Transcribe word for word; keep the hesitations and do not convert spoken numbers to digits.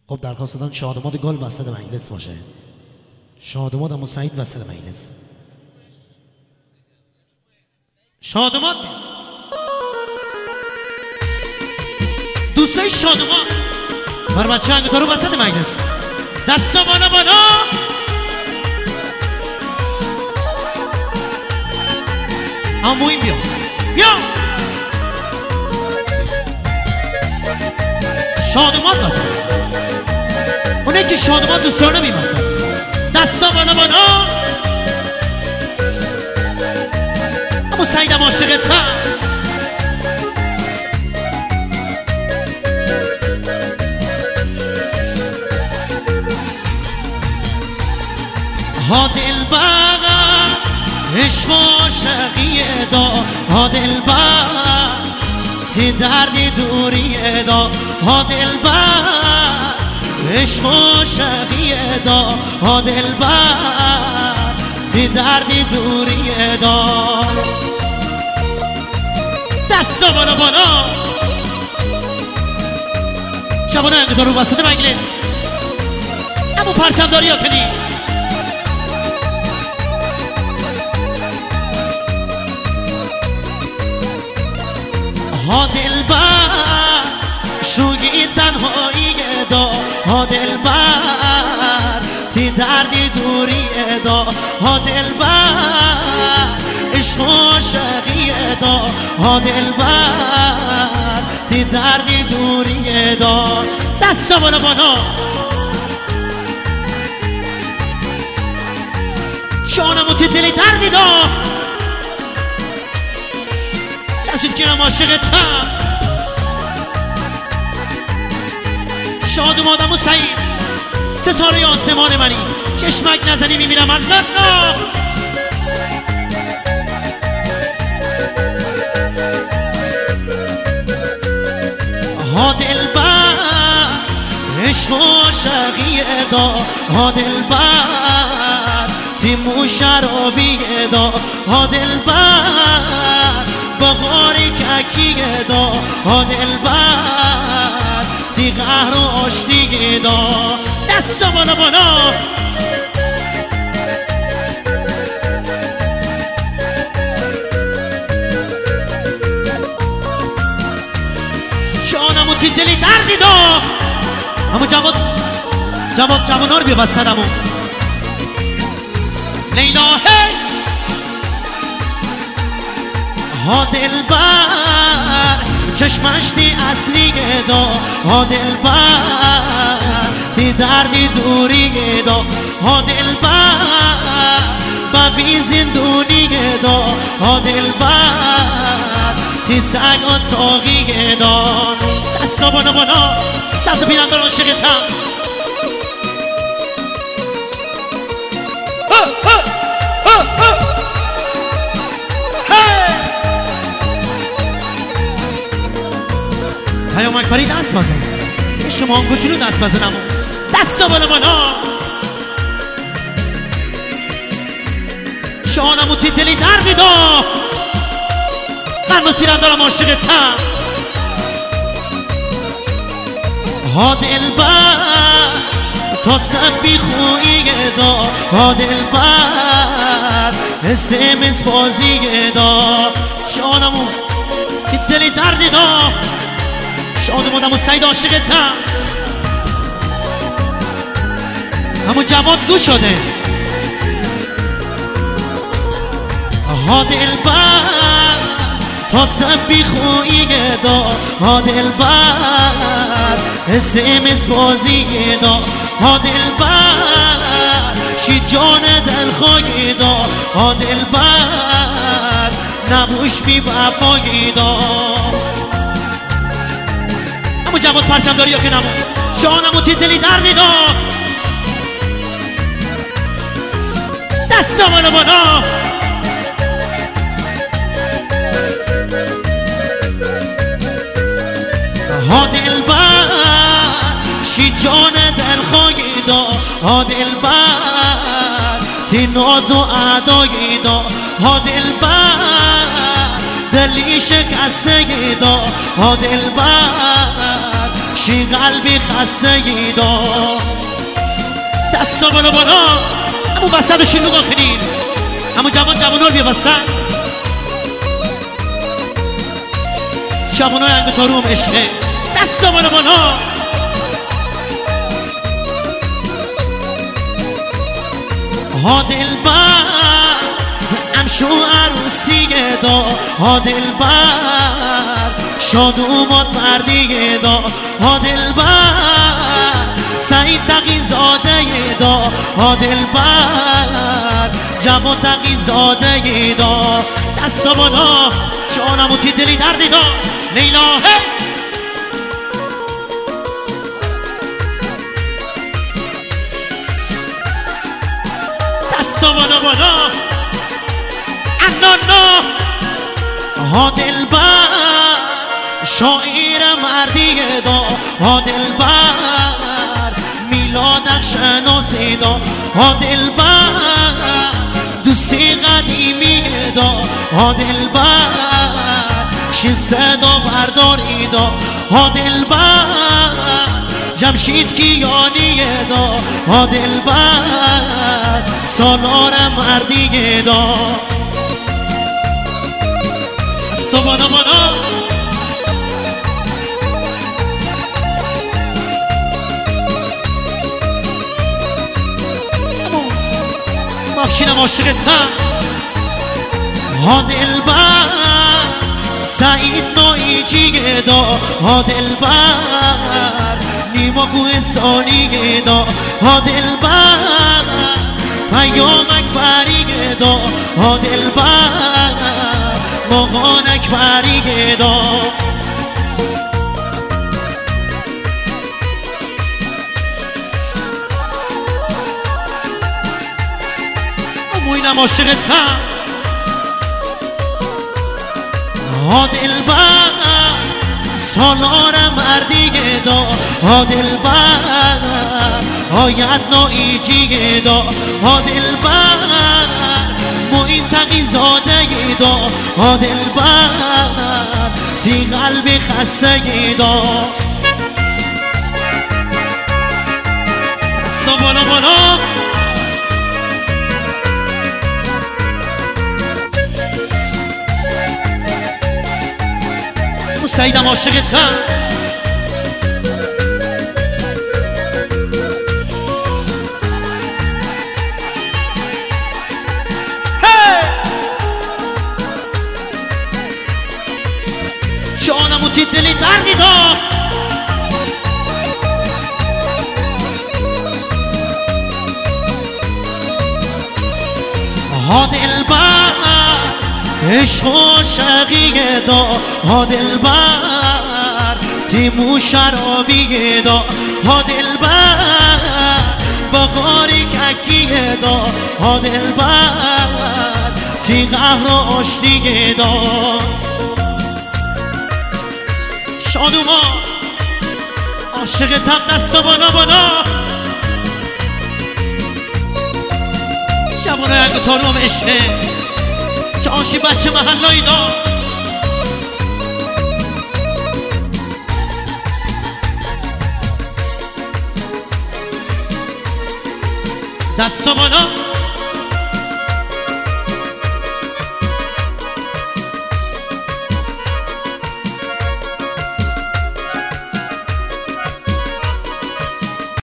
خب درخواست دادن شادماد گل وسط مجلس باشه. شادماد اما سعید وسط مجلس. شادماد دوستای شادماد بر بچه انگتا رو وسط مجلس. دستا بالا بالا. اما این بیا بیا شادماد وسط مجلس. اونه که شادماد دوستانه میمسن. دستا بالا بالا. اما سعیدم عاشقتم. ها دلبر عشق و عاشقیه دا. ها دلبر تی دردی دوریه دا. ها دلبر عشق و عاشقیه دا. ها دلبر تی دردی دوریه دا. دستا بالا بالا. شبانه انگتا رو وسط مجلس. اما پرچم داری ها کنی. ها دلبر شوگی تنهایی دا. ها دلبر تی دردی دوری دا. ها دلبر عشق و عاشقی دا. ها دلبر تی دردی دوری دا. دستا بالا بالا. جانمو تی دلی دردی دا. جمشید کنم عاشقتم. شادمادم و سعید ستاره آسمان منی. چشمک نزنی میمیرم الله. ها دلبر عشق و عاشقی دا. ها دلبر تی موشرابی دا. ها دلبر بغاری ککی دا. ها دلبر تی قهر و آشتی دا. دستا بالا بالا. جانمو تی دلی دردی دا. اما جواد جواد جوانار بیا وسطمو. لیلا هی. ها دلبر چشمش تی اصلی دا. ها دلبر تی دردی دوری دا. ها دلبر ببی زندونی دا. ها دلبر تی تگ و تاقی دا. دستا بالا بالا. سبت پیرندار عاشقتم. پیامک فری دست بزن. عشق ما هم کچولو دست بزنم. دستا بالا بالا. جانمو تی دلی دردی دا. من تیراندارم عاشقتم. ها دلبر تا سب بی خویی دا. ها دلبر اسمس بازی دا. جانمو تی دلی دردی دا. شادمادم و سعید عاشقتم. همون جواد گوش شده. ها دلبر تا سب بی خویی دا. ها دلبر اسمس بازی دا. ها دلبر شی جان دل خواهی دا. ها دلبر نبوش بی وفایی دا. اما جواد پرچم داری یا که نمون. جانمو تی دلی دردی دا. دستا بالا بالا. ها دلبر شی جان دل خواهی دا. ها دلبر تی ناز و عدایی دا. ها دلبر دلی شکسته دا. ها دلبر چی قلبی خستگی دار دستا بالا بالا همون وسط رو نگاه کنین همون جوان جوان رو بیا وسط جوان های انگ تاروم عشقه دستا بالا بالا ها دلبر امشو عروسی دا ها دلبر شاد اومد مردی دا ها دلبر سعید تقی زاده دا ها دلبر جوان تقی زاده دا دستا بالا جانم و تی دلی دردی دا لیلا هی دستا بالا بالا انانا ها دلبر شاعر مردی دا ها دلبر میلادک شناسی دا ها دلبر دوستی قدیمی دا ها دلبر شین صدا برداری دا ها دلبر جمشید کیانی دا ها دلبر سالار مردی دا سبانا بانا مفشینم عاشقتم ها دلبر سعید نایجی دا ها دلبر نیما کوهستانی دا ها دلبر پیام اکبری دا ها دلبر مغان اکبری دا اموینم عاشقتم ها دلبر سالار مردی دا ها دلبر آید نایجی دا ها دلبر معین تقی زاده دا ها دلبر تی قلبی خستگی دا دستا بالا بالا سعیدم عاشقتم جانم و تی دلی دردی دا ها دلبر عشق و شقیق دا ها دلبر تیمو شرابی دا ها دلبر بغاری ککی دا ها دلبر تی قهر و آشتی دا شادوما عاشقتم دستا بالا بالا شبانه انگ تاروم عشقه جانشی بچه محلایی دا دستا بالا